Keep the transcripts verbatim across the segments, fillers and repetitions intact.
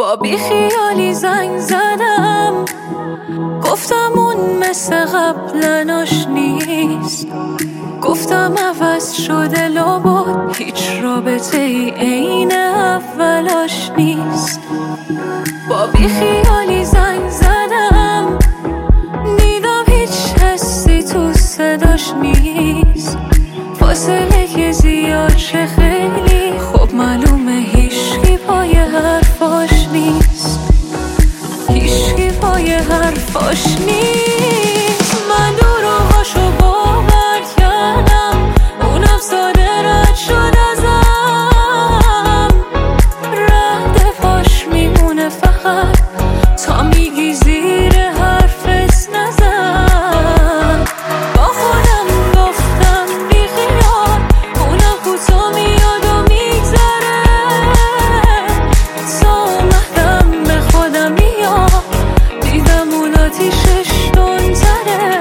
با بیخیالی زنگ زدم، گفتم اون مثل قبلناش نیست. گفتم عوض شده لابد، هیچ رابطه ای عین اولاش نیست. با بیخیالی زنگ زدم، دیدم هیچ حسی تو صداش نیست. فاصله که زیاد چه خیلی، خب معلومه هیچکی پای حرفاش نیست. هیچکی پای حرفاش نیست. من دروغاشو باور کردم، اونم ساده رد شد ازم. رد پاش میمونه فقط، تا میگی زیر حرفت نزن. با خودم گفتم بیخیال، اونم کوتا میاد و میگذره. تا اومدم به خودم میاد، دیدم اون آتیشش تندتره.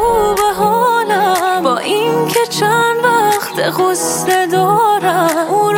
چند وقت غصه دارم، اون